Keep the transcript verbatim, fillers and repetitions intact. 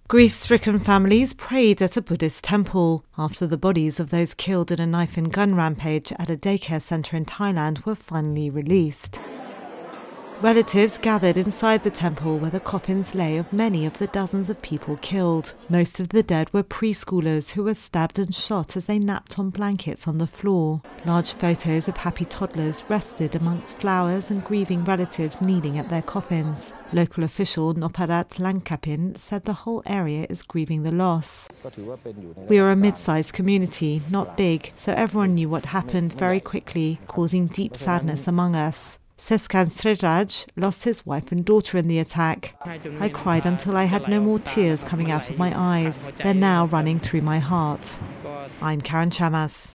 Grief-stricken families prayed at a Buddhist temple after the bodies of those killed in a knife and gun rampage at a daycare centre in Thailand were finally released. Relatives gathered inside the temple where the coffins lay of many of the dozens of people killed. Most of the dead were preschoolers who were stabbed and shot as they napped on blankets on the floor. Large photos of happy toddlers rested amongst flowers and grieving relatives kneeling at their coffins. Local official Noparat Langkapin said the whole area is grieving the loss. We are a mid-sized community, not big, so everyone knew what happened very quickly, causing deep sadness among us. Seskan Sriraj lost his wife and daughter in the attack. I cried until I had no more tears coming out of my eyes. They're now running through my heart. I'm Karen Chamas.